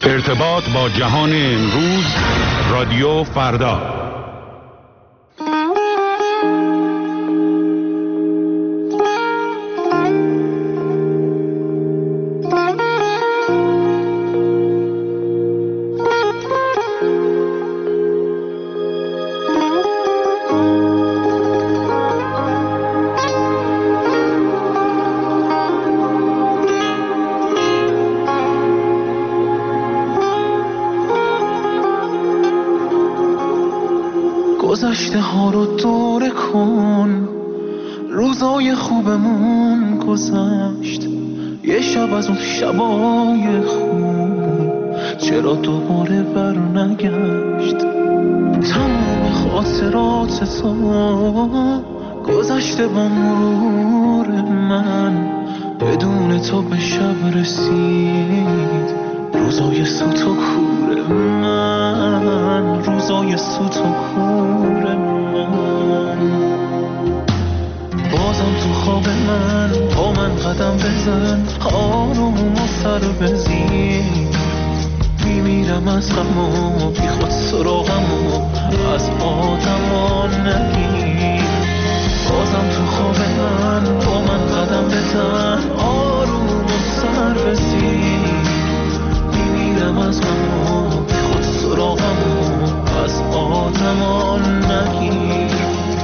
ارتباط با جهان امروز، رادیو فردا. گذشته ها رو دوره کن، روزای خوبمون گذشت، یه شب از اون شبای خوب چرا دوباره بر نگشت. تمام خاطرات تو گذشته با مرور من، بدون تو به شب رسید روزای سوت و کور من، روزای سوت و کور من. بازم تو خواب من با من قدم بزن، آروم و سر بزیر، میمیرم از غم و بی خود سراغم و از آدم نگیر. بازم تو خواب من با من قدم بزن، آروم و سر بزیر، میمیرم از غم و بی خود سراغم و از آدم نگیر.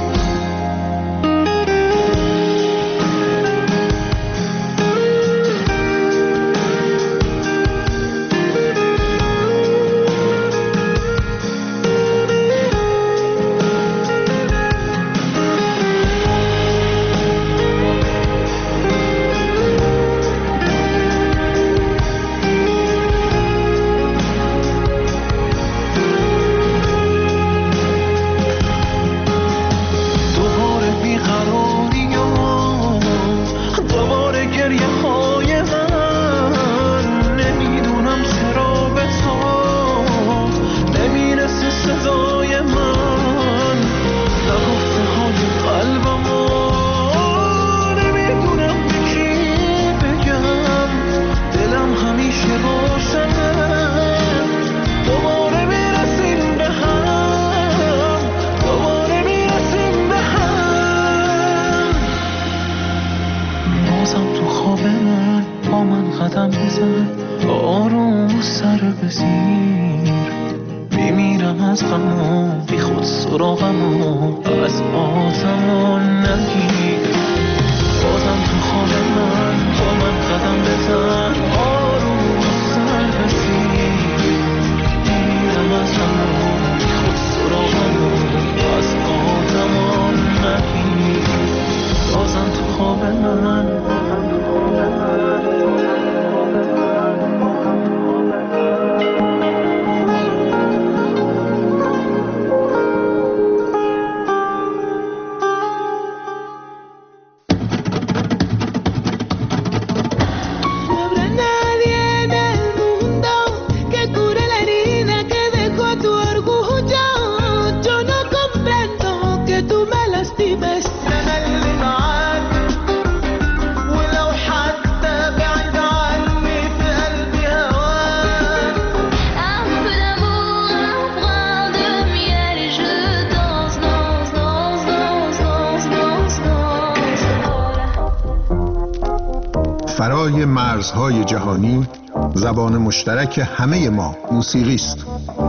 فرای مرزهای جهانی، زبان مشترک همه ما موسیقی است.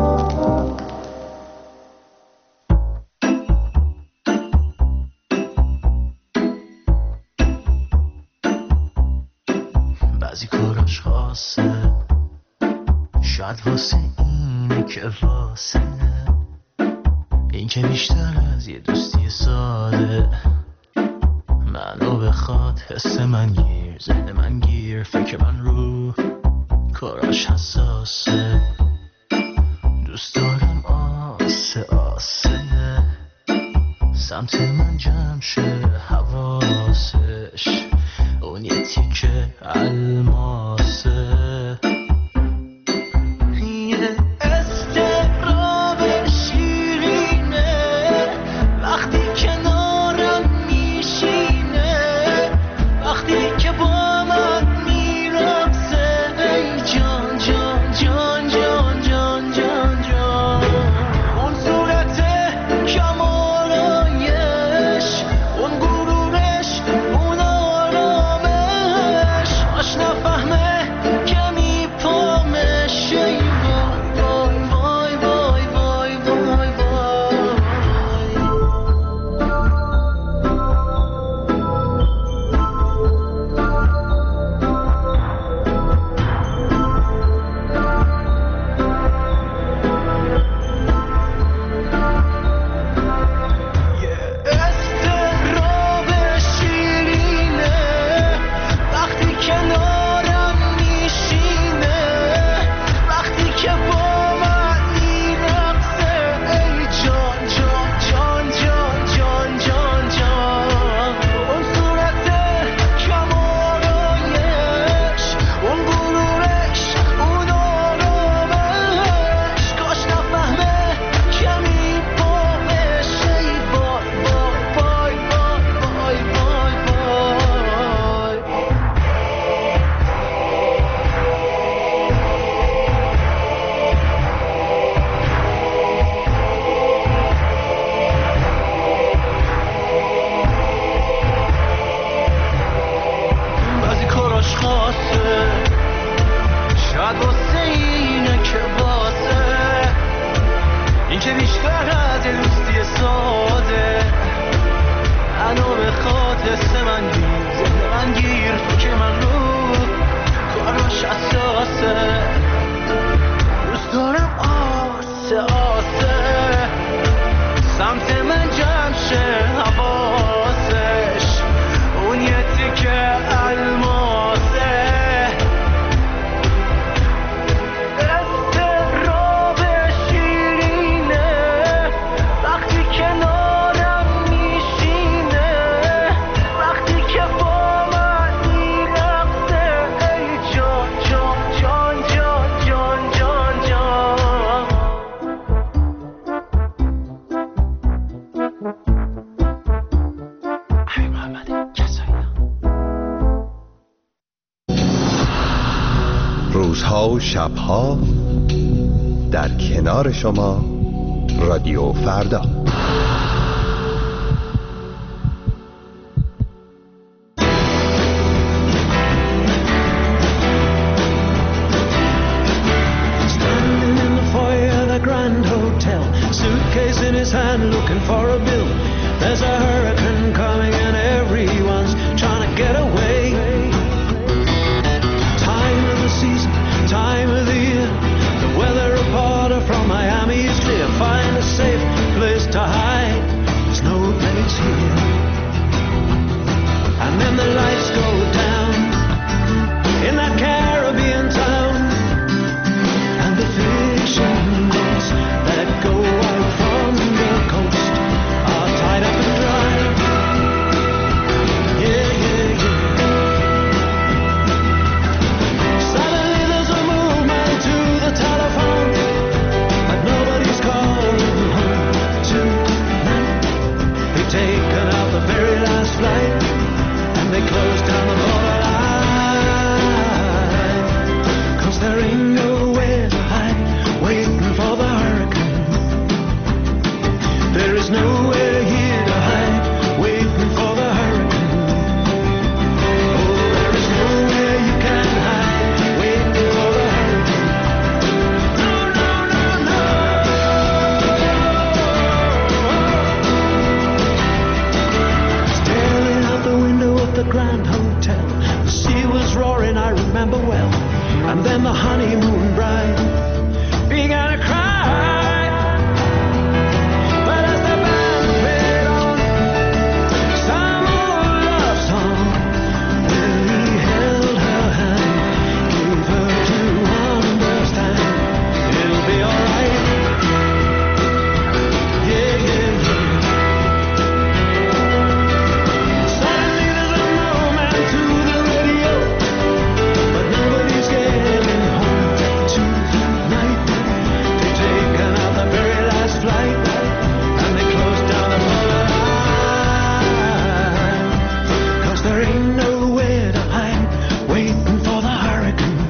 بعضی کاراش خاصه، شاید واسه اینه که واسه این که بیشتر از یه دوستی ساده منو بخواد، حس من گیر، ذهن من گیر، فکر من رو کاراش حساسه. دوست دارم آسه آسه سمت من جمع شه حواسش، اون یه تیکه الماسه. که با من میرقصه ای جان جان جان فقط واسه اینه که واسه این که بیشتر از یه دوستی ساده منو به خاطر من گیر من گیر تو که من رو کاراش اساسه دوست دارم آسه آسه سمت من جمع شه حواسش اون یه تیکه الماسه استراب شیرینه وقتی کنارم میشینه وقتی که با من میرقصه ای جان جان جان جان جان جان روزها و شبها در کنار شما رادیو فردا. Standing in the foyer of the Grand Hotel, suitcase in his hand looking for a bill. There's a hurricane coming and everyone's trying to get away. Time of the season, time of the year. The weather reporter from Miami is clear. Find a safe place to hide. There's no place here. And then the lights go down in that Caribbean town. And the fishing boats that go out from the coast are tied up and dry. Yeah, yeah, yeah. Suddenly there's a movement to the telephone, but nobody's calling home tonight. They've taken out the very last flight, and they close down the borderline. 'Cause there ain't nowhere to hide, waiting for the hurricane. There is nowhere here to hide, waiting for the hurricane. Oh, there is nowhere you can hide, waiting for the hurricane. No, no, no, no. Staring out the window of the Grand Hotel, the sea was roaring, I remember well. And then the honeymoon bride began to cry. But as the band played on some old love song, when he held her hand, gave her to understand it'll be alright. Yeah, yeah, yeah. Suddenly there's a movement to the radio, but nobody's getting home tonight. They've taken out the very last flight, and they closed down the borderline. 'Cause there ain't nowhere to hide, waiting for the hurricane.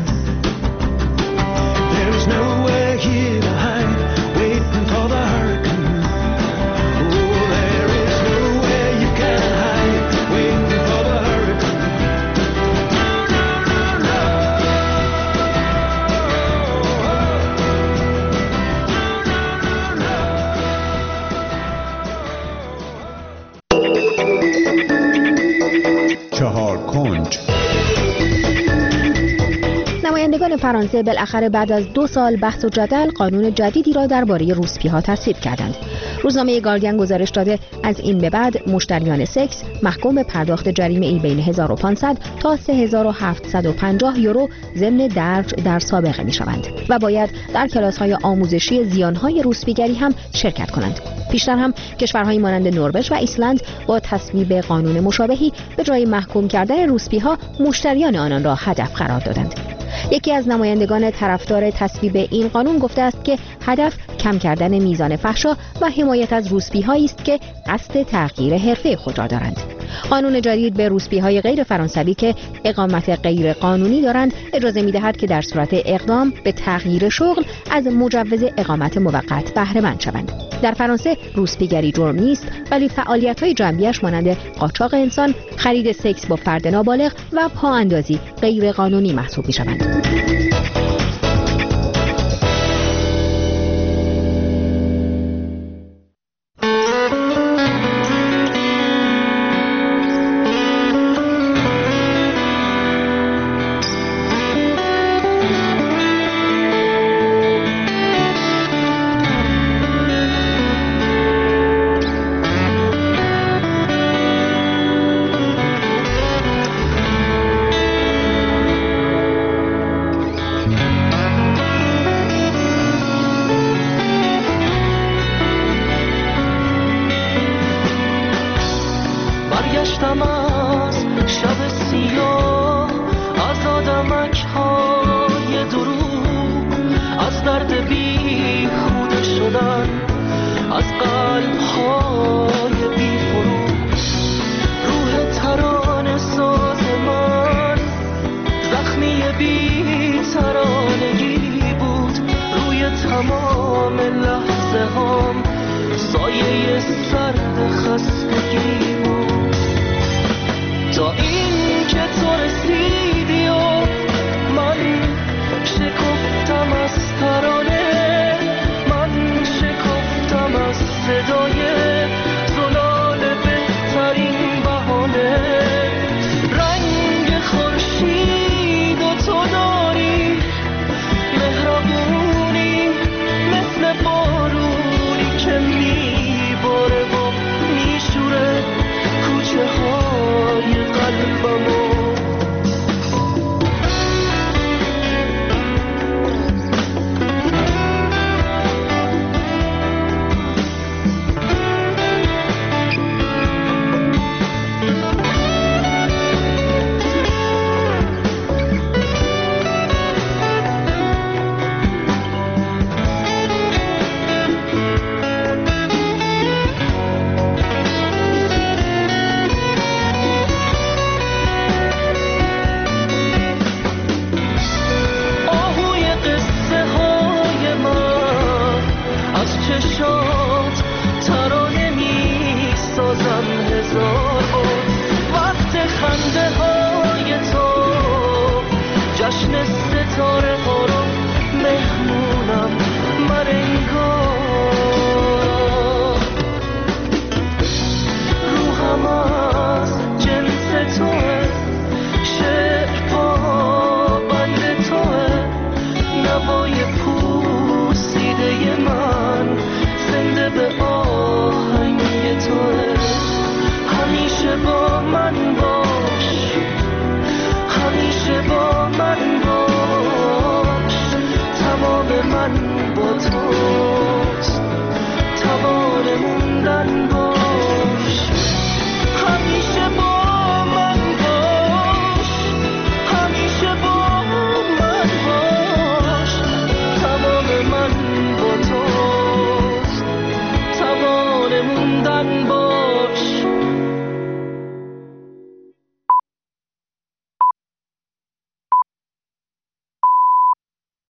There is nowhere here to hide, waiting for the hurricane. Oh, there is nowhere you can hide, waiting for the hurricane. No, no, no, no. چهار کنج. نمایندگان فرانسه بالاخره بعد از 2 سال بحث و جدل قانون جدیدی را درباره روسپی‌ها تصویب کردند. روزنامه گاردین گزارش داده از این به بعد مشتریان سکس محکوم به پرداخت جریمه‌ای بین 1500 تا 3750 یورو ضمن درج در سابقه می‌شوند و باید در کلاس‌های آموزشی زیان‌های روسپیگری هم شرکت کنند. پیشتر هم کشورهایی مانند نروژ و ایسلند با تصویب قانون مشابهی به جای محکوم کردن روسپی‌ها مشتریان آنان را هدف قرار دادند. یکی از نمایندگان طرفدار تصویب این قانون گفته است که هدف کم کردن میزان فحشا و حمایت از روسپی‌هایی است که قصد تغییر حرفه خود را دارند. قانون جدید به روسپی‌های غیر فرانسوی که اقامت غیر قانونی دارند اجازه می‌دهد که در صورت اقدام به تغییر شغل از مجوز اقامت موقت بهره مند شوند. در فرانسه روسپیگری جرم نیست، ولی فعالیت‌های جنبیش مانند قاچاق انسان، خرید سکس با فرد نابالغ و پااندازی غیر قانونی محسوب می‌شوند. درد بی خوده شدن از قلب‌های بی فروغ. روح ترانه ساز من زخمی بی ترانگی بود. روی تمام لحظه هام سایه سرد خستگی بود. تا این که تو رسیدی و من شکفتم از ترانه، من شکفتم از صدای زلال بهترین بهانه. رنگ خورشید و تو داری مهربونی مثل بارونی که میباره و میشوره کوچه های قلبمو. جشن ستاره ها رو مهمونم من انگار. روحم از جنس توه، شعر پابند توه، نوای پوسیده من زنده به آهنگ توه. همیشه با من باش، همیشه با من باش، تمام من با تو.